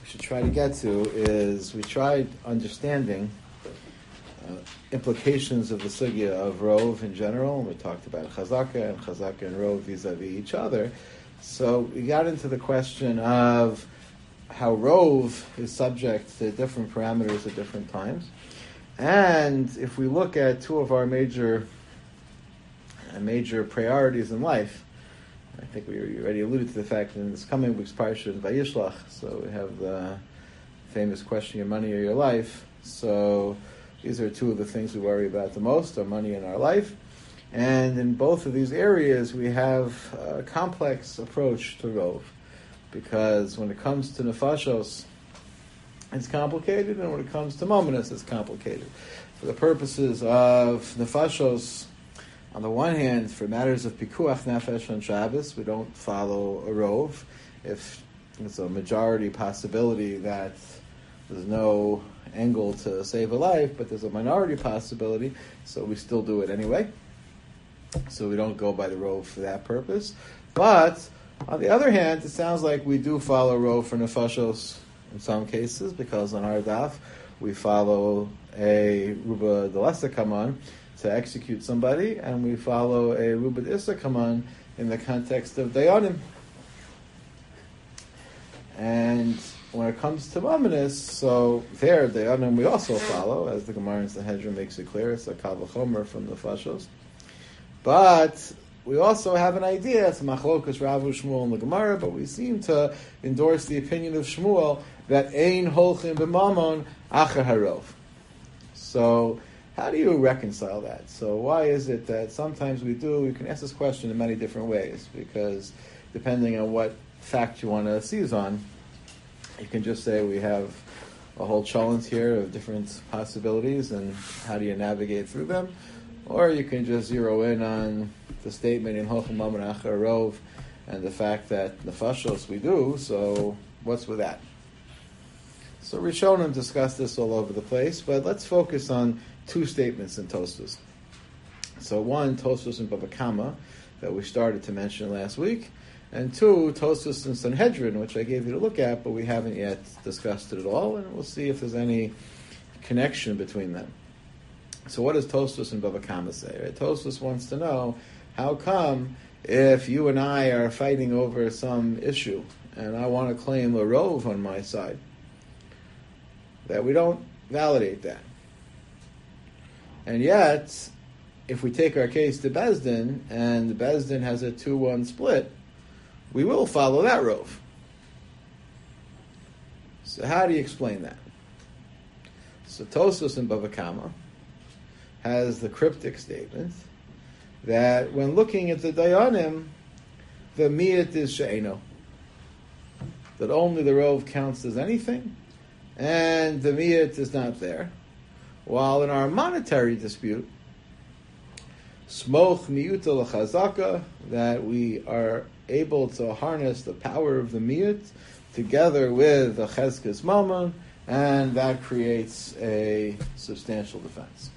we should try to get to is we tried understanding implications of the sugya of Rov in general. We talked about Chazaka and Rov vis-a-vis each other. So we got into the question of how Rov is subject to different parameters at different times. And if we look at two of our major priorities in life, I think we already alluded to the fact that in this coming week's parsha in Vayishlach, so we have the famous question, your money or your life. So these are two of the things we worry about the most, our money and our life. And in both of these areas, we have a complex approach to Rov, because when it comes to nefashos, it's complicated, and when it comes to mominus, it's complicated. For the purposes of nefashos, on the one hand, for matters of pikuach nefesh on Shabbos, we don't follow a Rov. If it's a majority possibility that there's no angle to save a life, but there's a minority possibility, so we still do it anyway. So we don't go by the Rov for that purpose. But on the other hand, it sounds like we do follow Rov for nefashos in some cases, because on our daf we follow a ruba delesa kaman to execute somebody, and we follow a ruba d'issa kaman in the context of dayanim. And when it comes to mamonis, so there dayanim we also follow, as the Gemara in Sanhedrin makes it clear. It's a kal v'chomer from the fashos. But we also have an idea, it's machlokas Rav Shmuel in the Gemara, but we seem to endorse the opinion of Shmuel that ein holchim b'mamon acher harov. So how do you reconcile that? So why is it that sometimes we do? You can ask this question in many different ways, because depending on what fact you want to seize on, you can just say we have a whole cholent here of different possibilities, and how do you navigate through them? Or you can just zero in on the statement in Holchem Mammon Acher Rov and the fact that nefashos we do, so what's with that? So Rishonim discuss this all over the place, but let's focus on two statements in Tosfos. So one, Tosfos in Bava Kama, that we started to mention last week, and two, Tosfos in Sanhedrin, which I gave you to look at, but we haven't yet discussed it at all, and we'll see if there's any connection between them. So what does Tosfos in Bava Kama say? Right? Tosfos wants to know, how come if you and I are fighting over some issue, and I want to claim a Rov on my side, that we don't validate that? And yet, if we take our case to Bezdin, and the Bezdin has a 2-1 split, we will follow that Rov. So how do you explain that? So Tosfos in Bava Kama has the cryptic statement that when looking at the Dayanim, the miyat is she'eno, that only the Rov counts as anything, and the miyat is not there. While in our monetary dispute, smoch miyuta l'chazaka, that we are able to harness the power of the miyut together with the chezkes mammon, and that creates a substantial defense.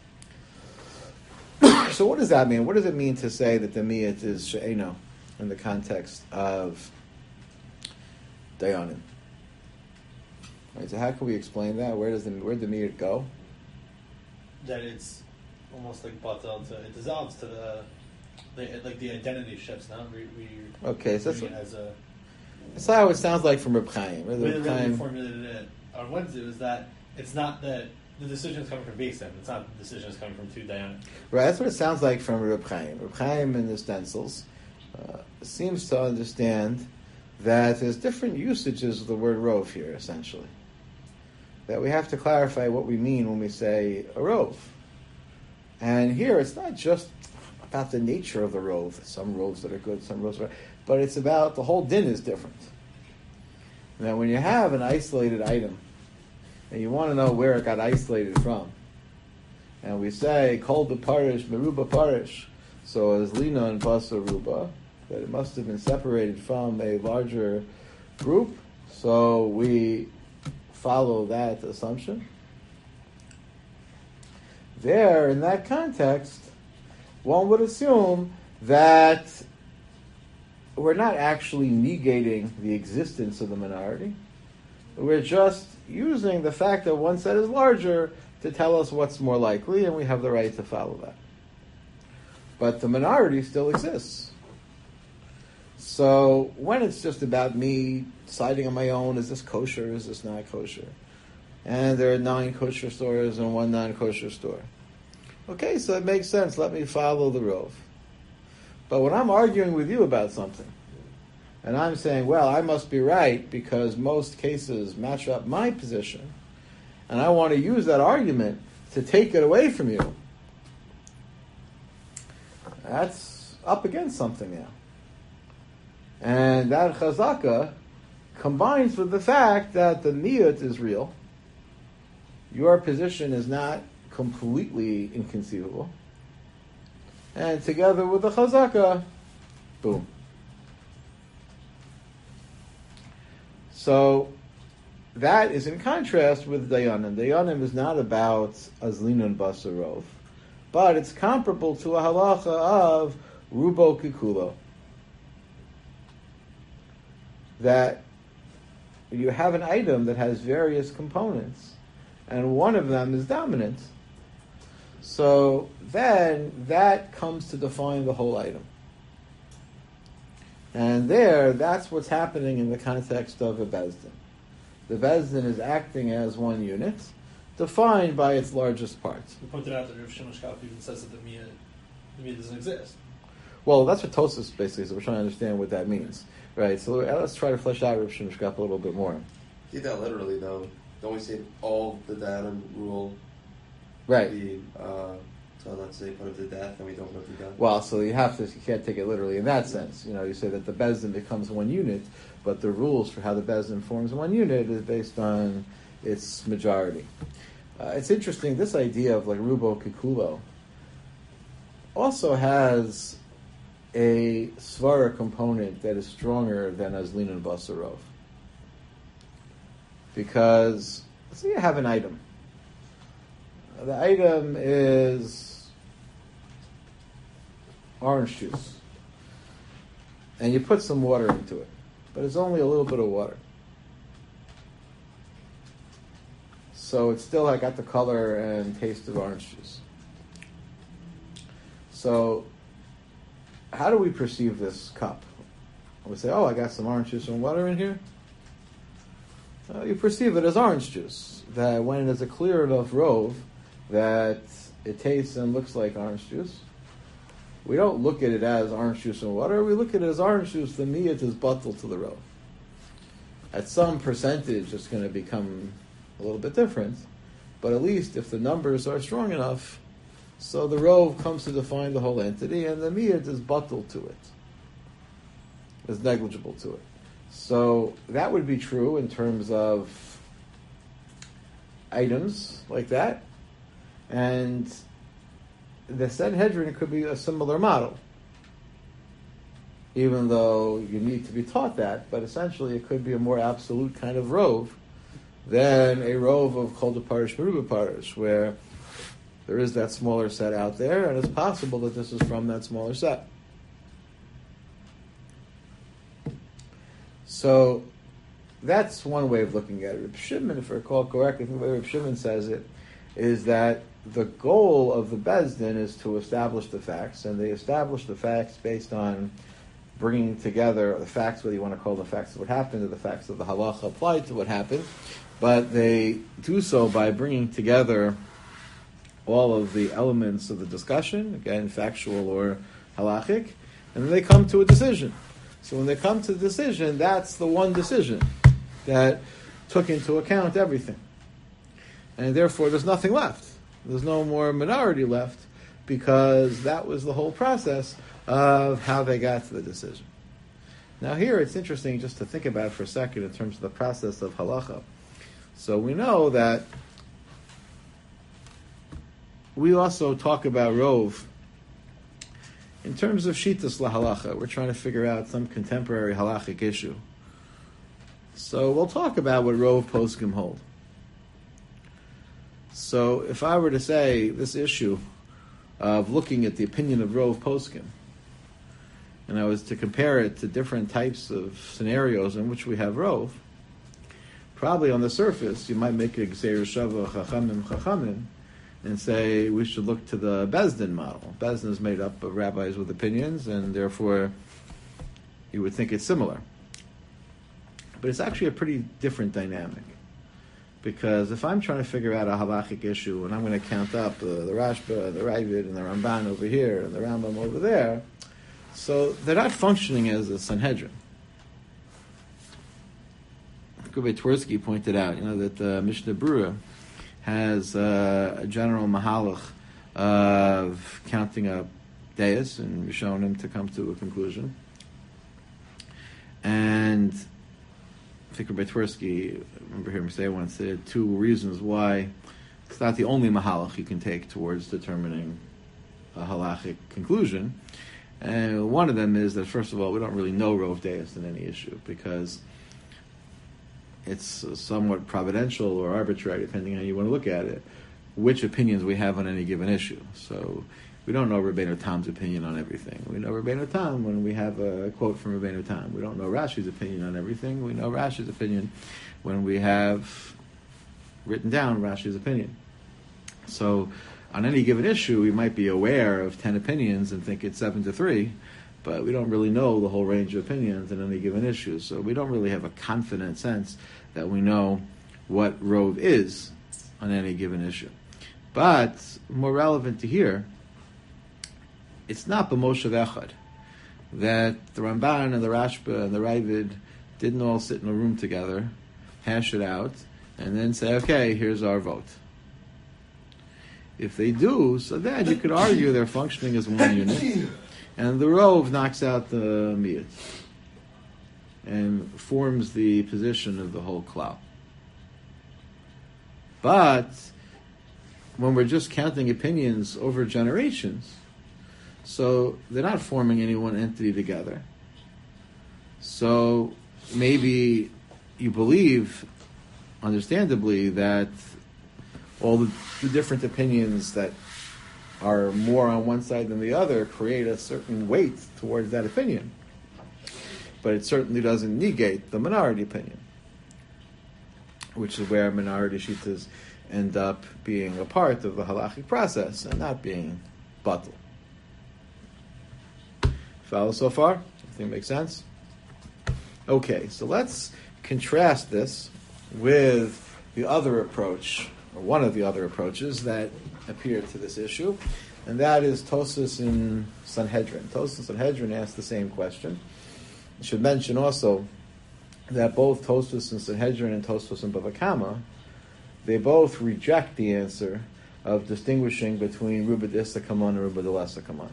So what does that mean? What does it mean to say that the miyut is she'eno in the context of dayanim? Right, so how can we explain that? Where'd the miyut go? That it's almost like batal, it dissolves to the identity shifts. Now okay, so that's how it sounds like from Reb Chaim. The way they formulated it on Wednesday was that it's not that the decision is coming from Beisim. It's not the decision is coming from two dayanim. Right, that's what it sounds like from Reb Chaim. Reb Chaim in the stencils seems to understand that there's different usages of the word rov here, essentially. That we have to clarify what we mean when we say a rov. And here, it's not just about the nature of the rov. Some rovs that are good, some rovs are, but it's about the whole din is different. Now, when you have an isolated item, and you want to know where it got isolated from, and we say, kol b'parish, meruba parish, so as lina and basa ruba, that it must have been separated from a larger group, so we follow that assumption. There, in that context, one would assume that we're not actually negating the existence of the minority, We're just using the fact that one set is larger to tell us what's more likely, and we have the right to follow that. But the minority still exists. So when it's just about me deciding on my own, is this kosher, is this not kosher? And there are 9 kosher stores and 1 non-kosher store. Okay, so it makes sense. Let me follow the Rov. But when I'm arguing with you about something, and I'm saying, well, I must be right because most cases match up my position, and I want to use that argument to take it away from you, that's up against something now. And that chazaka combines with the fact that the miyut is real. Your position is not completely inconceivable. And together with the chazaka, boom. So that is in contrast with Dayanim. Dayanim is not about Azlinun Basarov, but it's comparable to a halacha of Rubo Kikulo. That you have an item that has various components, and one of them is dominant. So then that comes to define the whole item. And that's what's happening in the context of a Bezdin. The Bezdin is acting as one unit, defined by its largest parts. You pointed out that Rav Shimon Shkop even says that the Miyah doesn't exist. Well, that's what Tosfos basically is. We're trying to understand what that means. Right, so let's try to flesh out Rav Shimon Shkop a little bit more. See that literally, though. Don't we say all the Danim rule? Right. So let's say put it to death, and we don't put it to death. Well, so you can't take it literally in that sense. You say that the Bezdin becomes one unit, but the rules for how the Bezdin forms one unit is based on its majority. It's interesting, this idea of like Rubo Kikulo also has a svara component that is stronger than Azlin and Basarov. Because, let's say you have an item. The item is orange juice. And you put some water into it. But it's only a little bit of water. So it's still got the color and taste of orange juice. So, how do we perceive this cup? We say, I got some orange juice and water in here. You perceive it as orange juice. That when it is a clear enough rove, that it tastes and looks like orange juice. We don't look at it as orange juice and water. We look at it as orange juice. The miyat is bottled to the rove. At some percentage, it's going to become a little bit different. But at least if the numbers are strong enough, so the rove comes to define the whole entity, and the miyat is bottled to it. Is negligible to it. So that would be true in terms of items like that. And the Sanhedrin could be a similar model. Even though you need to be taught that, but essentially it could be a more absolute kind of rove than a rove of Kol Parish Meruba Parish, where there is that smaller set out there, and it's possible that this is from that smaller set. So that's one way of looking at it. Reb Shimon, if I recall correctly, I think the way Reb Shimon says it is that the goal of the Bezdin is to establish the facts, and they establish the facts based on bringing together the facts, whether you want to call the facts of what happened or the facts of the halacha applied to what happened, but they do so by bringing together all of the elements of the discussion, again, factual or halachic, and then they come to a decision. So when they come to the decision, that's the one decision that took into account everything. And therefore, there's nothing left. There's no more minority left, because that was the whole process of how they got to the decision. Now here, it's interesting just to think about for a second in terms of the process of halacha. So we know that we also talk about rov in terms of shitas lahalacha. We're trying to figure out some contemporary halachic issue. So we'll talk about what rov poskim hold. So if I were to say this issue of looking at the opinion of rov poskim, and I was to compare it to different types of scenarios in which we have rov, probably on the surface, you might make a Gzeir Shava Chachamim, and say we should look to the Bezdin model. Bezdin is made up of rabbis with opinions, and therefore you would think it's similar. But it's actually a pretty different dynamic. Because if I'm trying to figure out a halachic issue, and I'm going to count up the Rashba, the Ravid, and the Ramban over here, and the Rambam over there, so they're not functioning as a Sanhedrin. Rabbi Twersky pointed out, that the Mishnah Berurah has a general mahalach of counting up deis and Rishonim to come to a conclusion. And I think Rabbi Twersky, I remember hearing him say once, said 2 reasons why it's not the only mahalach you can take towards determining a halachic conclusion. And one of them is that, first of all, we don't really know Rov Deis in any issue, because it's somewhat providential or arbitrary, depending on how you want to look at it, which opinions we have on any given issue. So we don't know Rabbeinu Tam's opinion on everything. We know Rabbeinu Tam when we have a quote from Rabbeinu Tam. We don't know Rashi's opinion on everything. We know Rashi's opinion when we have written down Rashi's opinion. So on any given issue, we might be aware of 10 opinions and think it's 7-3, but we don't really know the whole range of opinions in any given issue. So we don't really have a confident sense that we know what Rov is on any given issue. But more relevant to here, it's not b'moshav echad that the Ramban and the Rashba and the Ravid didn't all sit in a room together, hash it out, and then say, okay, here's our vote. If they do, so then you could argue they're functioning as one unit, and the Rov knocks out the Miyat and forms the position of the whole klal. But when we're just counting opinions over generations, so they're not forming any one entity together. So maybe you believe, understandably, that all the different opinions that are more on one side than the other create a certain weight towards that opinion. But it certainly doesn't negate the minority opinion, which is where minority shittas end up being a part of the halachic process and not being batel. Follow so far? Everything makes sense? Okay, so let's contrast this with the other approach, or one of the other approaches that appear to this issue, and that is Tosfos in Sanhedrin. Tosfos in Sanhedrin asks the same question. I should mention also that both Tosfos in Sanhedrin and Tosfos in Bava Kama, they both reject the answer of distinguishing between Ruba D'Issa Kaman and Ruba D'Lessa Kaman,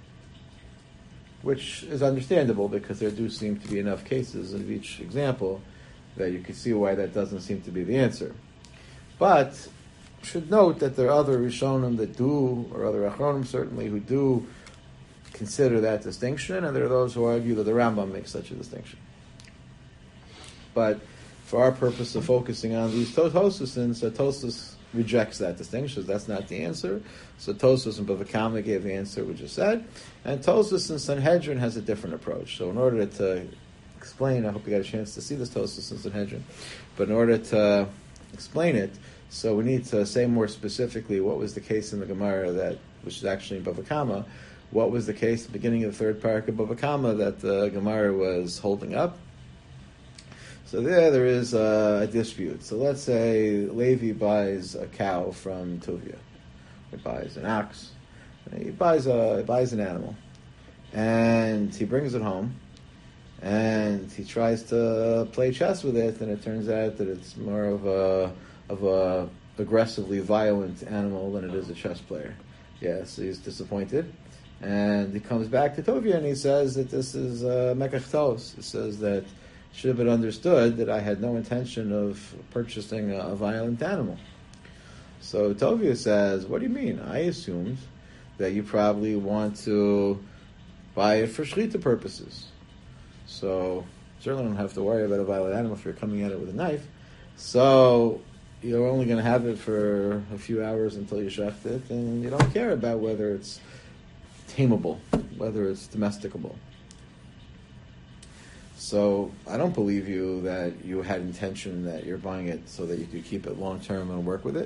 which is understandable because there do seem to be enough cases of each example that you can see why that doesn't seem to be the answer. But should note that there are other Rishonim that do, or other Achronim certainly, who do consider that distinction, and there are those who argue that the Rambam makes such a distinction. But for our purpose of focusing on these Tosfos, so Tosfos rejects that distinction. That's not the answer. So Tosfos in Bava Kama gave the answer we just said, and Tosfos in Sanhedrin has a different approach. So in order to explain, I hope you got a chance to see this Tosfos in Sanhedrin, but in order to explain it, so we need to say more specifically what was the case in the Gemara which is actually in Bava Kama. What was the case at the beginning of the third parak of Bava Kama that the Gemara was holding up? So there is a dispute. So let's say Levi buys a cow from Tuvia. He buys an ox. He buys an animal, and he brings it home, and he tries to play chess with it, and it turns out that it's more of a aggressively violent animal than it is a chess player. Yes, he's disappointed. And he comes back to Tovia and he says that this is Mekach Tos. It says that it should have been understood that I had no intention of purchasing a violent animal. So Tovia says, what do you mean? I assumed that you probably want to buy it for Shrita purposes. So certainly don't have to worry about a violent animal if you're coming at it with a knife. So you're only going to have it for a few hours until you shecht it, and you don't care about whether it's tameable, whether it's domesticable. So I don't believe you that you had intention that you're buying it so that you could keep it long term and work with it.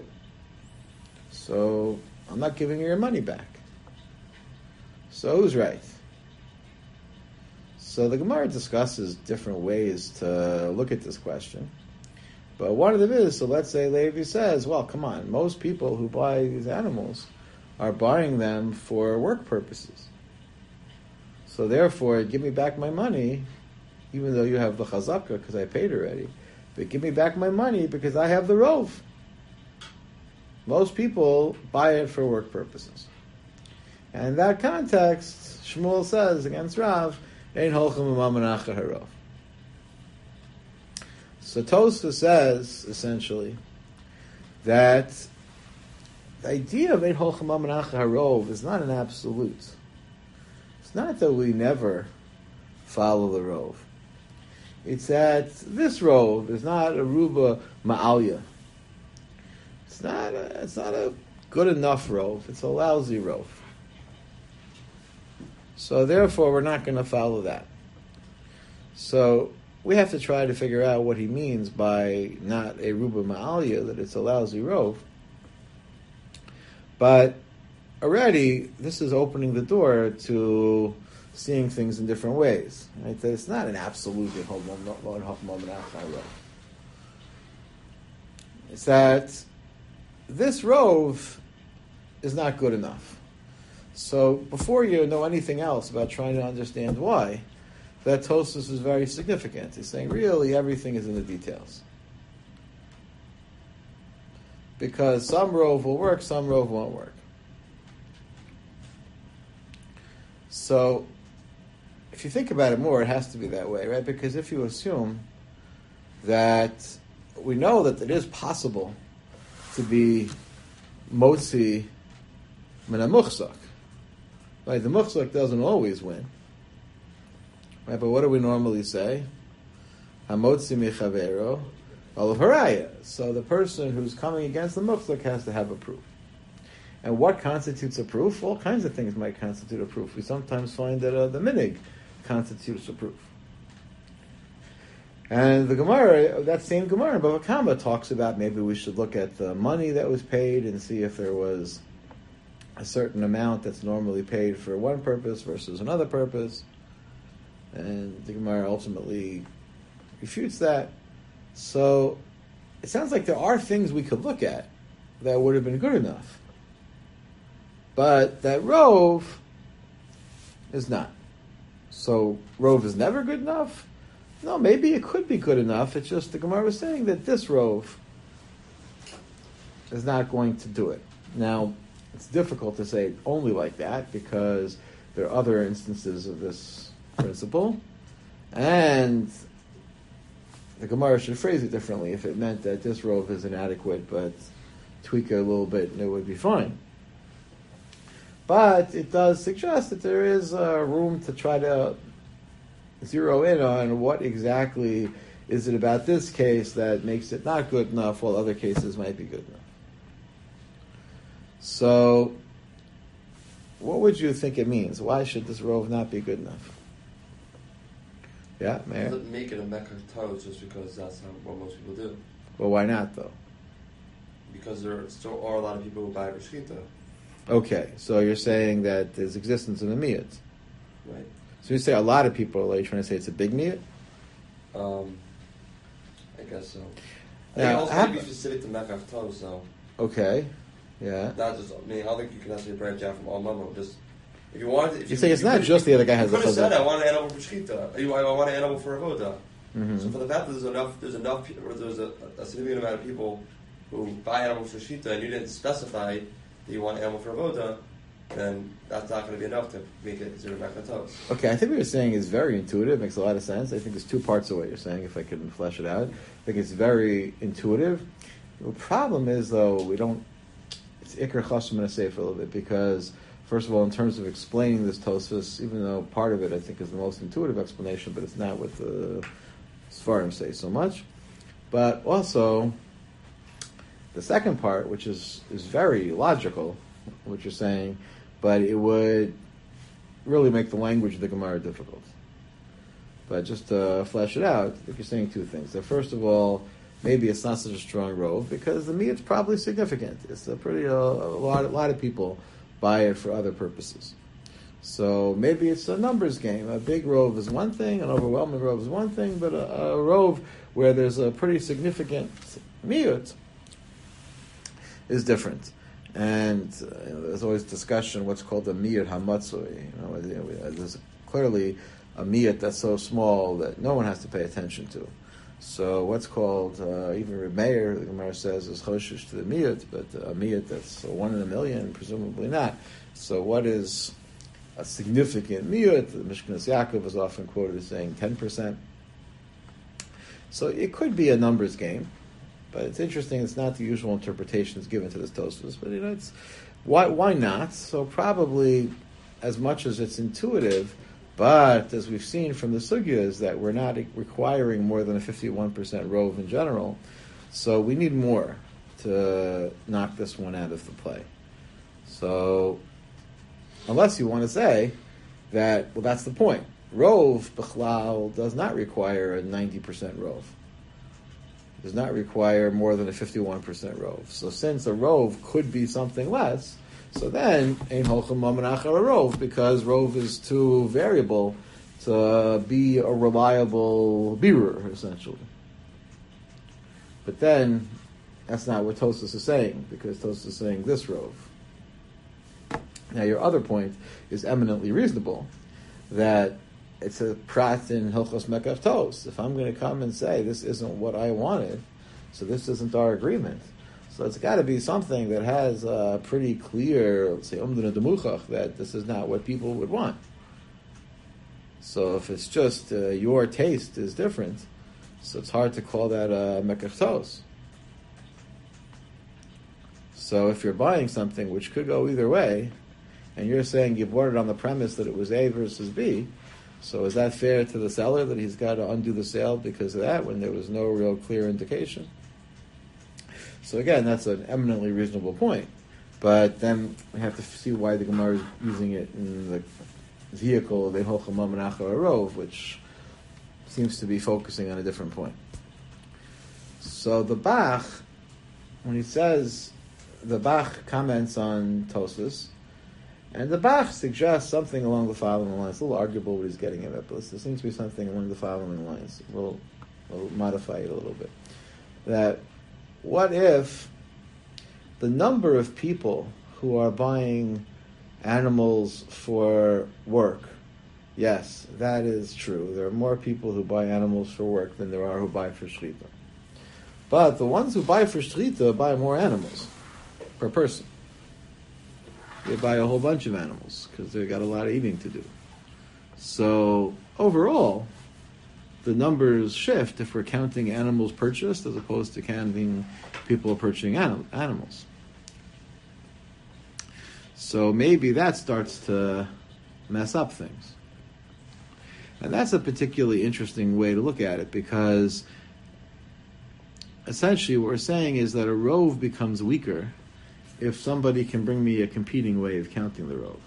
So I'm not giving you your money back. So who's right? So the Gemara discusses different ways to look at this question. But one of them is, so let's say Levi says, well, come on, most people who buy these animals are buying them for work purposes. So therefore, give me back my money, even though you have the chazaka, because I paid already. But give me back my money because I have the rov. Most people buy it for work purposes. And in that context, Shmuel says against Rav, Ein holchem u'mamen acher harov. So Tosfos says, essentially, that the idea of Ein holchem u'mamen acher harov is not an absolute. It's not that we never follow the rov. It's that this rov is not a ruba ma'alya. It's not a good enough rov. It's a lousy rov. So therefore, we're not going to follow that. So we have to try to figure out what he means by not a ruba ma'alya, that it's a lousy rov. But already, this is opening the door to seeing things in different ways. Right? That it's not an absolute it's that this rov is not good enough. So before you know anything else about trying to understand why, that Tosfos is very significant. He's saying really everything is in the details. Because some rov will work, some rov won't work. So if you think about it more, it has to be that way, right? Because if you assume that we know that it is possible to be motzi min ha-muchzak, right? The muchzak doesn't always win, right? But what do we normally say? Hamotzi michavero olav haraya. So the person who's coming against the muchzak has to have a proof. And what constitutes a proof? All kinds of things might constitute a proof. We sometimes find that the minig constitutes a proof. And the Gemara, that same Gemara in Bava Kama, talks about maybe we should look at the money that was paid and see if there was a certain amount that's normally paid for one purpose versus another purpose. And the Gemara ultimately refutes that. So it sounds like there are things we could look at that would have been good enough. But that rov is not. So rov is never good enough? No, maybe it could be good enough. It's just the Gemara was saying that this rov is not going to do it. Now, it's difficult to say only like that because there are other instances of this principle. And the Gemara should phrase it differently if it meant that this rov is inadequate, but tweak it a little bit and it would be fine. But it does suggest that there is room to try to zero in on what exactly is it about this case that makes it not good enough while other cases might be good enough. So, what would you think it means? Why should this rov not be good enough? Yeah, Mayor? Doesn't make it a Mecca toast just because that's what most people do. Well, why not, though? Because there still are a lot of people who buy Rishita. Okay, so you're saying that there's existence in the miyat. Right. So you say a lot of people, are you trying to say it's a big miyat? I guess so. I Now, think also maybe specific to Mecca toast, though. Okay, yeah. Not just, I don't think you can necessarily branch out from all Mamo. Just, if you wanted to... If You say it's not just the other guy has you a could have said, chazak. I want an animal for Shechita. I want an animal for Avoda. Mm-hmm. So for the fact that there's a significant amount of people who buy animals for Shechita and you didn't specify that you want an animal for Avoda, then that's not going to be enough to make it zero back on toes. Okay, I think what you're saying is very intuitive, makes a lot of sense. I think there's two parts of what you're saying, if I can flesh it out. I think it's very intuitive. The problem is, though, it's Iker Chashim and Asay for a little bit, because, first of all, in terms of explaining this Tosfos, even though part of it, I think, is the most intuitive explanation, but it's not what the Sfarim say so much. But also, the second part, which is very logical, what you're saying, but it would really make the language of the Gemara difficult. But just to flesh it out, I think you're saying two things. That first of all, maybe it's not such a strong rove because the meat's probably significant. It's a lot of people buy it for other purposes. So maybe it's a numbers game. A big rove is one thing, an overwhelming rove is one thing, but a rove where there's a pretty significant miyut is different. And there's always discussion what's called a miyut hamatzoi. There's clearly a miyut that's so small that no one has to pay attention to. So what's called, even Reb Meir, the Gemara says, is choshish to the miyut, but a miyut that's 1 in a million, presumably not. So what is a significant miyut? The Mishkanas Yaakov is often quoted as saying 10%. So it could be a numbers game, but it's interesting. It's not the usual interpretations given to this Tosfos, but it's why not? So probably as much as it's intuitive, but as we've seen from the sugya is that we're not requiring more than a 51% rove in general, so we need more to knock this one out of the play. So unless you want to say that, well, that's the point. Rove, Bechlal, does not require a 90% rove. It does not require more than a 51% rove. So since a rove could be something less, so then, Ein Holchem Mamanach a rove, because rove is too variable to be a reliable birur, essentially. But then, that's not what Tosfos is saying, because Tosfos is saying this rove. Now, your other point is eminently reasonable, that it's a prat in Hilchos Mekav Tos. If I'm going to come and say, this isn't what I wanted, so this isn't our agreement, so it's got to be something that has a pretty clear, let's say, umdana demuchach, that this is not what people would want. So if it's just your taste is different, so it's hard to call that a mekach tos. So if you're buying something which could go either way, and you're saying you bought it on the premise that it was A versus B, so is that fair to the seller that he's got to undo the sale because of that when there was no real clear indication? So again, that's an eminently reasonable point. But then we have to see why the Gemara is using it in the vehicle of Ein Holchem Mamanach Arov, which seems to be focusing on a different point. So the Bach, when he says, the Bach comments on Tosfos, and the Bach suggests something along the following lines. It's a little arguable what he's getting at, but there seems to be something along the following lines. We'll modify it a little bit. That what if the number of people who are buying animals for work, yes, that is true. There are more people who buy animals for work than there are who buy for shrita. But the ones who buy for shrita buy more animals per person. They buy a whole bunch of animals because they've got a lot of eating to do. So overall, the numbers shift if we're counting animals purchased as opposed to counting people purchasing animals. So maybe that starts to mess up things. And that's a particularly interesting way to look at it because essentially what we're saying is that a rove becomes weaker if somebody can bring me a competing way of counting the rove.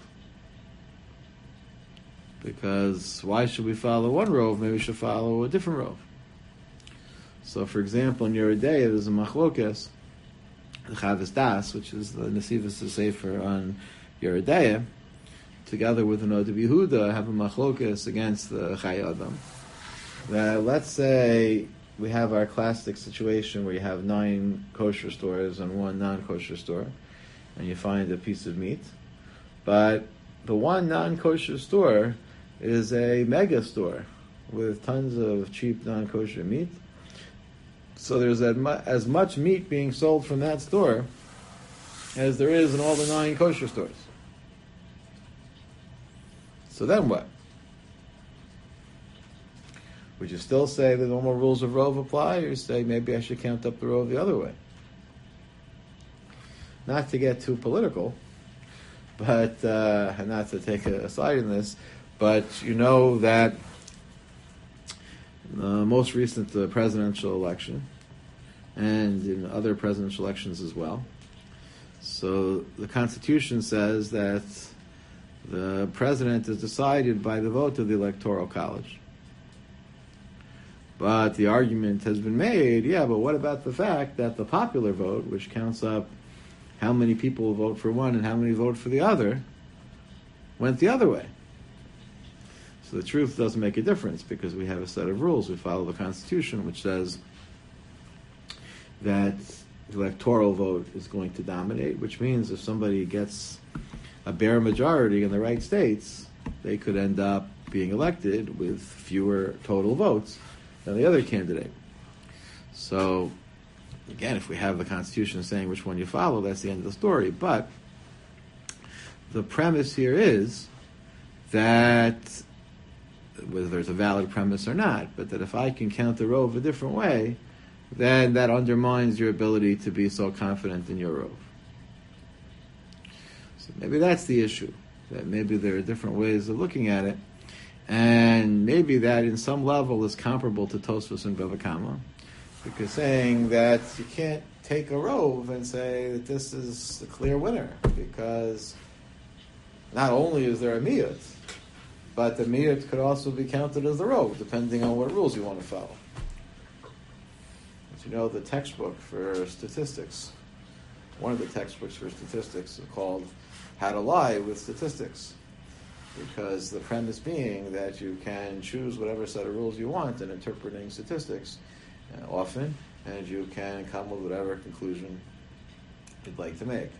Because why should we follow one rove? Maybe we should follow a different rove. So, for example, in Yeridea, there's a machlokes, the Chavis Das, which is the Nesivos Sefer on Yeridea, together with the Nodav Yehuda, have a machlokes against the Chai Adam. That let's say we have our classic situation where you have 9 kosher stores and 1 non-kosher store, and you find a piece of meat, but the one non-kosher store is a mega store with tons of cheap non-kosher meat. So there's as much meat being sold from that store as there is in all the 9 kosher stores. So then what? Would you still say the normal rules of rove apply, or say maybe I should count up the rove the other way? Not to get too political, but not to take a side in this, but you know that the most recent presidential election, and in other presidential elections as well, so the Constitution says that the president is decided by the vote of the Electoral College. But the argument has been made, yeah, but what about the fact that the popular vote, which counts up how many people vote for one and how many vote for the other, went the other way? So the truth doesn't make a difference because we have a set of rules. We follow the Constitution, which says that the electoral vote is going to dominate, which means if somebody gets a bare majority in the right states, they could end up being elected with fewer total votes than the other candidate. So, again, if we have the Constitution saying which one you follow, that's the end of the story. But the premise here is that, whether it's a valid premise or not, but that if I can count the rove a different way, then that undermines your ability to be so confident in your rove. So maybe that's the issue, that maybe there are different ways of looking at it, and maybe that in some level is comparable to Tosfos and Bava Kama, because saying that you can't take a rove and say that this is the clear winner, because not only is there a miyut, but the miyut could also be counted as the rove, depending on what rules you want to follow. As you know, the textbook for statistics, one of the textbooks for statistics is called How to Lie with Statistics, because the premise being that you can choose whatever set of rules you want in interpreting statistics often, and you can come with whatever conclusion you'd like to make.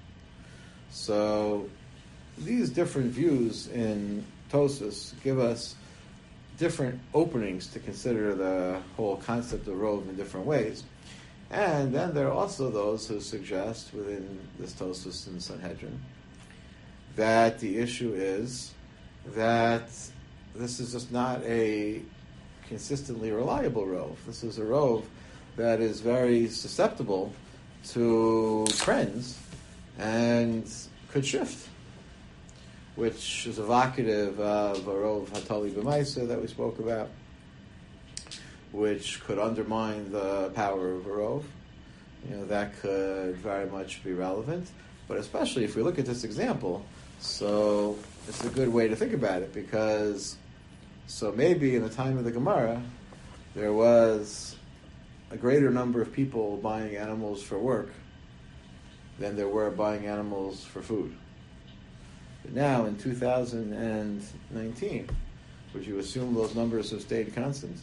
So these different views in Tosfos give us different openings to consider the whole concept of rove in different ways. And then there are also those who suggest within this Tosfos and Sanhedrin that the issue is that this is just not a consistently reliable rove. This is a rove that is very susceptible to trends and could shift, which is evocative of a rove hatali b'maisa that we spoke about, which could undermine the power of a rove. That could very much be relevant. But especially if we look at this example, so it's a good way to think about it, because so maybe in the time of the Gemara, there was a greater number of people buying animals for work than there were buying animals for food. But now, in 2019, would you assume those numbers have stayed constant?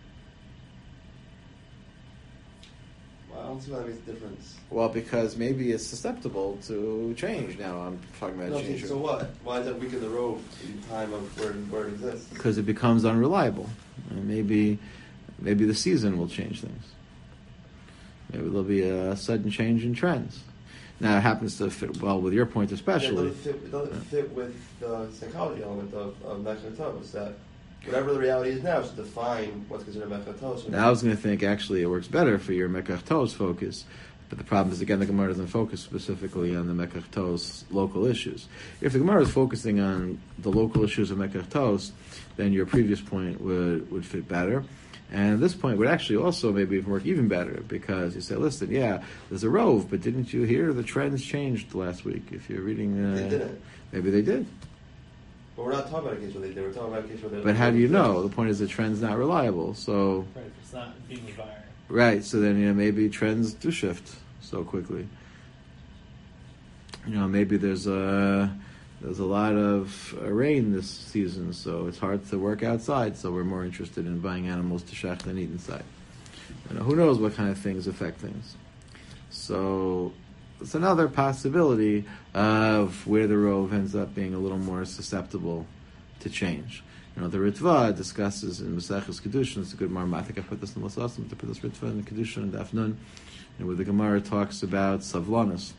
Well, I don't see why that makes a difference. Well, because maybe it's susceptible to change. Now, I'm talking about change. So what? Why does that weaken the rove in time of where it exists? Because it becomes unreliable. And maybe the season will change things. Maybe there'll be a sudden change in trends. Now, it happens to fit well with your point especially. It doesn't fit with the psychology element of Mechar Tos, that whatever the reality is now is to define what's considered Mechar Tos. Now, I was going to think, actually, it works better for your Mechar Tos focus. But the problem is, again, the Gemara doesn't focus specifically on the Mechar Tos local issues. If the Gemara is focusing on the local issues of Mechar Tos, then your previous point would fit better. And this point would actually also maybe work even better, because you say, listen, yeah, there's a rove, but didn't you hear the trends changed last week? If you're reading... They didn't. Maybe they did. But we're not talking about a case where they did. We're talking about a case where they... But how do you know? The point is the trend's not reliable, so... Right, if it's not being desired. Right, so then maybe trends do shift so quickly. Maybe there's a lot of rain this season, so it's hard to work outside, so we're more interested in buying animals to shech than eat inside. Who knows what kind of things affect things. So it's another possibility of where the rove ends up being a little more susceptible to change. The Ritva discusses in Maseches Kedushin, it's a good Marma, I think I put this in the Masasim, to put this Ritva in the Kedushin and Daf Nun, where the Gemara talks about savlanas.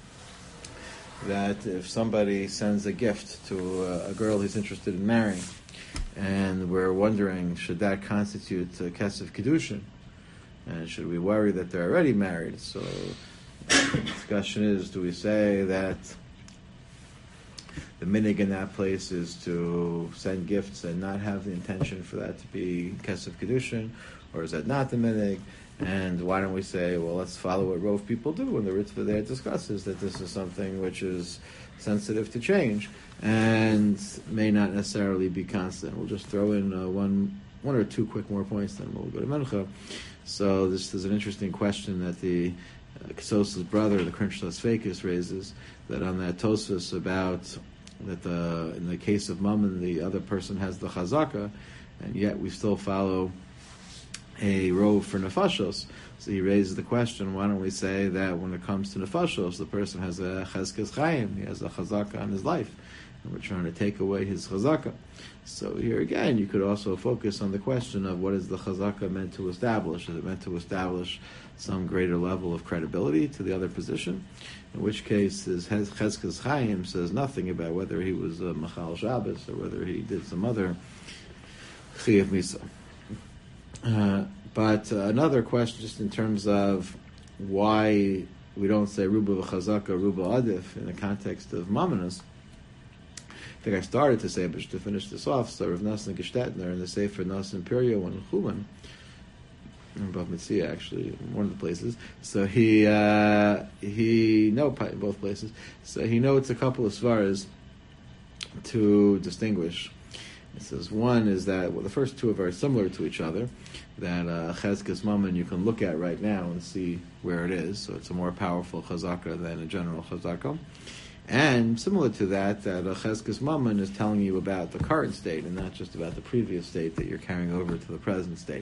That if somebody sends a gift to a girl he's interested in marrying, and we're wondering, should that constitute Kesef Kedushin? And should we worry that they're already married? So the discussion is, do we say that the minig in that place is to send gifts and not have the intention for that to be Kesef Kedushin, or is that not the minig? And why don't we say, well, let's follow what Rove people do, and the Ritva there discusses that this is something which is sensitive to change and may not necessarily be constant. We'll just throw in one one or two quick more points, then we'll go to Mencha. So this is an interesting question that the Kesosa's brother, the Krimshlas Fakis, raises, that on that Tosfos about that in the case of Mammon, the other person has the Chazaka, and yet we still follow a rove for Nefashos. So he raises the question, why don't we say that when it comes to Nefashos, the person has a Cheskes Chaim, he has a Chazaka on his life, and we're trying to take away his Chazaka. So here again, you could also focus on the question of what is the Chazaka meant to establish? Is it meant to establish some greater level of credibility to the other position? In which case, his Cheskes Chaim says nothing about whether he was a Machal Shabbos or whether he did some other Chiyuv Misa. But another question, just in terms of why we don't say Ruba Chazaka, Ruba Adif in the context of Mamonos. I think I started to say, but to finish this off, so Rav Nosson Gestetner in the Sefer Nos Imperio and Chuman, above Mitzia actually, one of the places. So he in both places. So he notes a couple of svaras to distinguish. It says one is that the first two are very similar to each other. That Cheskes Mammon you can look at right now and see where it is. So it's a more powerful chazaka than a general chazaka. And similar to that, a Cheskes Mammon is telling you about the current state and not just about the previous state that you're carrying over to the present state.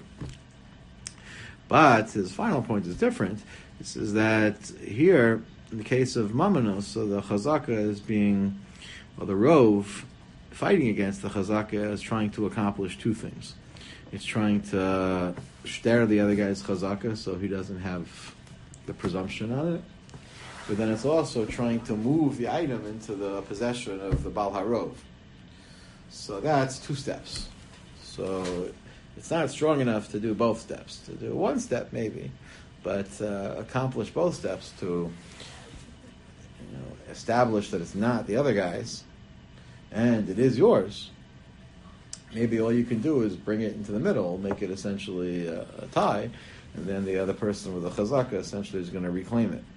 But his final point is different. It says that here, in the case of Mammonos, so the Chazaka is being, the Rove, fighting against the Chazaka is trying to accomplish two things. It's trying to shter the other guy's Chazaka so he doesn't have the presumption on it. But then it's also trying to move the item into the possession of the Baal HaRov. So that's two steps. So it's not strong enough to do both steps. To do one step maybe, but accomplish both steps to establish that it's not the other guy's and it is yours. Maybe all you can do is bring it into the middle, make it essentially a tie, and then the other person with the chazaka essentially is going to reclaim it.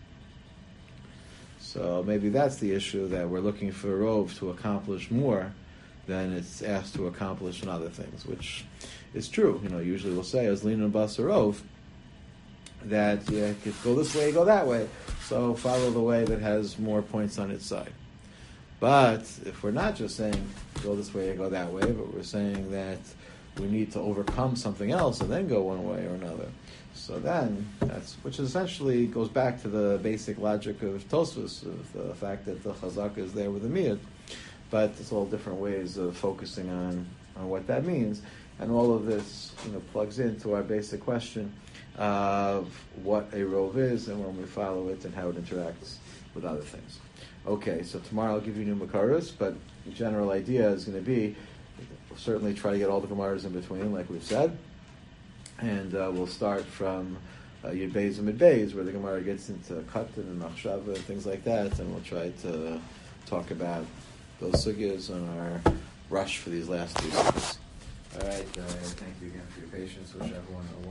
So maybe that's the issue, that we're looking for a rove to accomplish more than it's asked to accomplish in other things, which is true. Usually we'll say, as Lina Bas a rove, that you could go this way, go that way, so follow the way that has more points on its side. But if we're not just saying, go this way and go that way, but we're saying that we need to overcome something else and then go one way or another, so then which essentially goes back to the basic logic of Tosfos, of the fact that the chazaka is there with the miyad, but it's all different ways of focusing on what that means, and all of this plugs into our basic question of what a rove is and when we follow it and how it interacts with other things. Okay, so tomorrow I'll give you new Makaros, but the general idea is going to be, we'll certainly try to get all the Gemaras in between, like we've said, and we'll start from Yud Beis and Mid Beis, where the Gemara gets into Katan and Machshava and things like that, and we'll try to talk about those sugyas on our rush for these last two sugyas. All right, thank you again for your patience. Wish everyone a